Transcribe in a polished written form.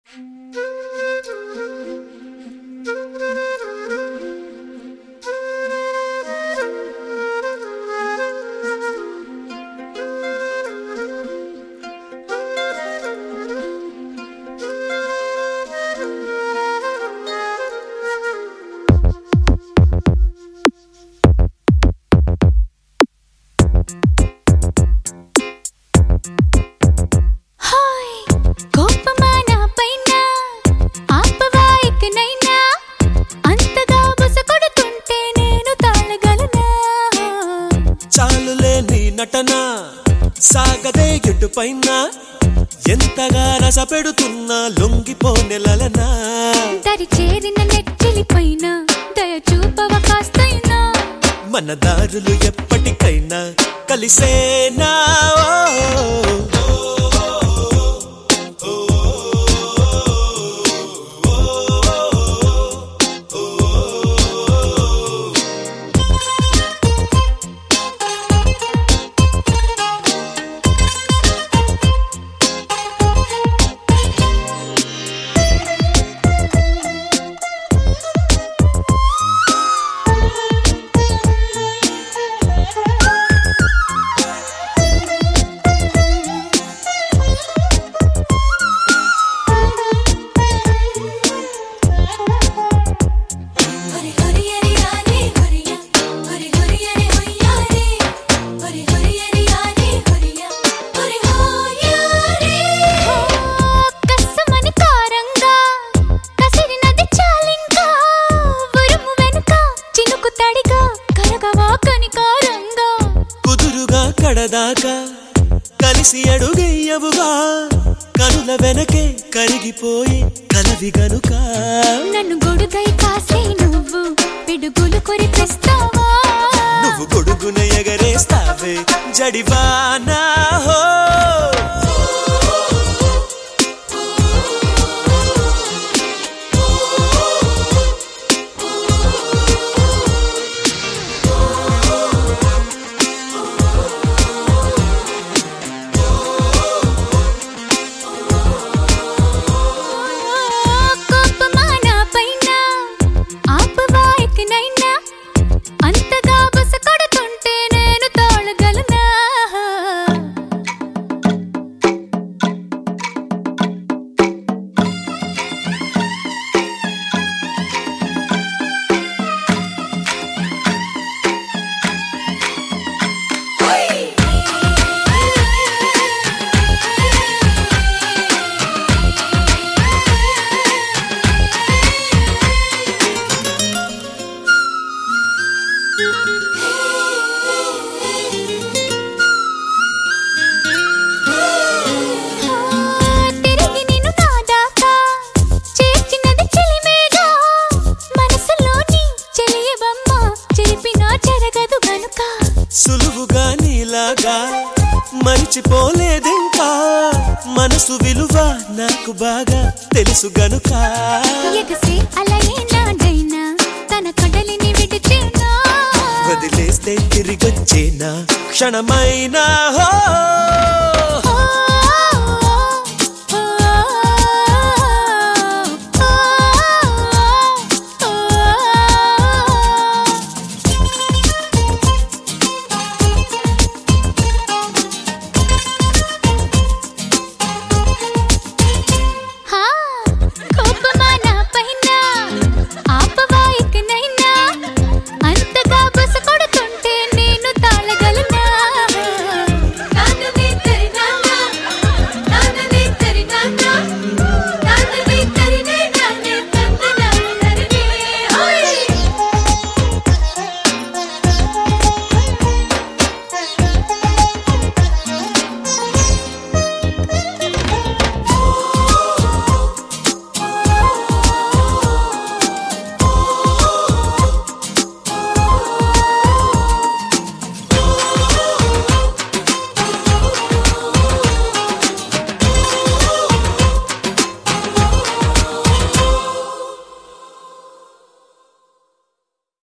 నటనా సాగదే ఎటుపైన ఎంతగా రసపెడుతున్నా లొంగిపోనెలలనా దరి చేరిన నెచ్చిలిపైన దయ చూపవ కాస్తైనా మన దారులు ఎప్పటికైనా కలిసేనా కడదాకా కలిసి అడుగయ్యవుగా కనుల వెనకే కరిగిపోయి కలవి గనుక నన్ను గొడుగై కాసే నువ్వు పిడుగులు కొరిపిస్తావా నువ్వు గొడుగున ఎగరేస్తావే జడివానా హో సులువుగా నీలాగా మరిచిపోలేదింకా మనసు విలువ నాకు బాగా తెలుసు గనుక ఎగసే అలయేనాడైనా తన కడలిని విడిచేనా వదిలేస్తే తిరిగొచ్చేనా క్షణమైనా హో